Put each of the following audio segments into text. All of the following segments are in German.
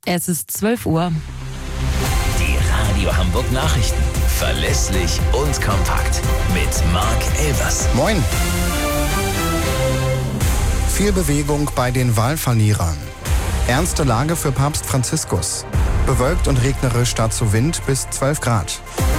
Es ist 12 Uhr. Die Radio Hamburg Nachrichten. Verlässlich und kompakt. Mit Marc Elvers. Moin. Viel Bewegung bei den Wahlverlierern. Ernste Lage für Papst Franziskus. Bewölkt und regnerisch, dazu Wind bis 12 Grad.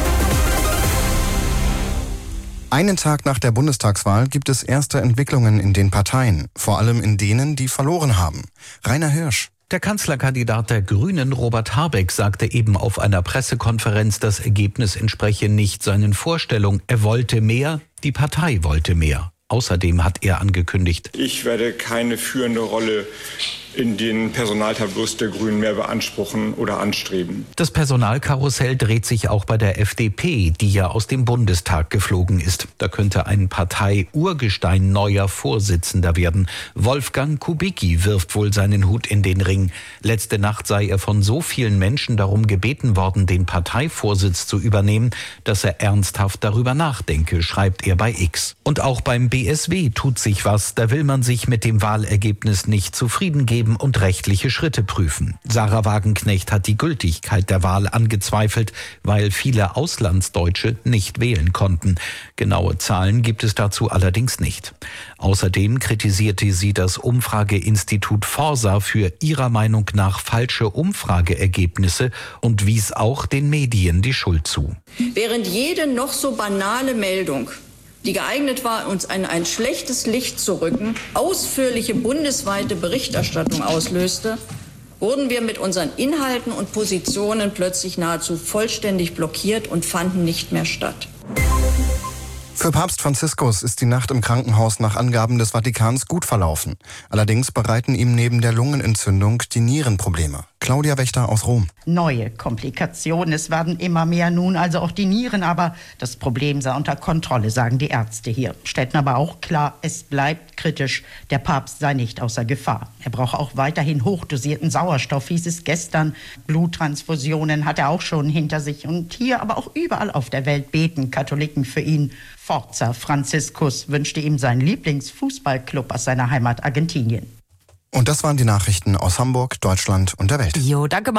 Einen Tag nach der Bundestagswahl gibt es erste Entwicklungen in den Parteien, vor allem in denen, die verloren haben. Rainer Hirsch. Der Kanzlerkandidat der Grünen, Robert Habeck, sagte eben auf einer Pressekonferenz, das Ergebnis entspreche nicht seinen Vorstellungen. Er wollte mehr, die Partei wollte mehr. Außerdem hat er angekündigt: Ich werde keine führende Rolle in den Personaltableaus der Grünen mehr beanspruchen oder anstreben. Das Personalkarussell dreht sich auch bei der FDP, die ja aus dem Bundestag geflogen ist. Da könnte ein Partei-Urgestein neuer Vorsitzender werden. Wolfgang Kubicki wirft wohl seinen Hut in den Ring. Letzte Nacht sei er von so vielen Menschen darum gebeten worden, den Parteivorsitz zu übernehmen, dass er ernsthaft darüber nachdenke, schreibt er bei X. Und auch beim BSW tut sich was. Da will man sich mit dem Wahlergebnis nicht zufrieden geben und rechtliche Schritte prüfen. Sarah Wagenknecht hat die Gültigkeit der Wahl angezweifelt, weil viele Auslandsdeutsche nicht wählen konnten. Genaue Zahlen gibt es dazu allerdings nicht. Außerdem kritisierte sie das Umfrageinstitut Forsa für ihrer Meinung nach falsche Umfrageergebnisse und wies auch den Medien die Schuld zu. Während jede noch so banale Meldung, die geeignet war, uns in ein schlechtes Licht zu rücken, ausführliche bundesweite Berichterstattung auslöste, wurden wir mit unseren Inhalten und Positionen plötzlich nahezu vollständig blockiert und fanden nicht mehr statt. Für Papst Franziskus ist die Nacht im Krankenhaus nach Angaben des Vatikans gut verlaufen. Allerdings bereiten ihm neben der Lungenentzündung die Nieren Probleme. Claudia Wächter aus Rom. Neue Komplikationen, es werden immer mehr nun, also auch die Nieren, aber das Problem sei unter Kontrolle, sagen die Ärzte hier. Stellten aber auch klar, es bleibt kritisch, der Papst sei nicht außer Gefahr. Er brauche auch weiterhin hochdosierten Sauerstoff, hieß es gestern. Bluttransfusionen hat er auch schon hinter sich und hier, aber auch überall auf der Welt beten Katholiken für ihn. Forza Franziskus wünschte ihm seinen Lieblingsfußballclub aus seiner Heimat Argentinien. Und das waren die Nachrichten aus Hamburg, Deutschland und der Welt. Jo, danke.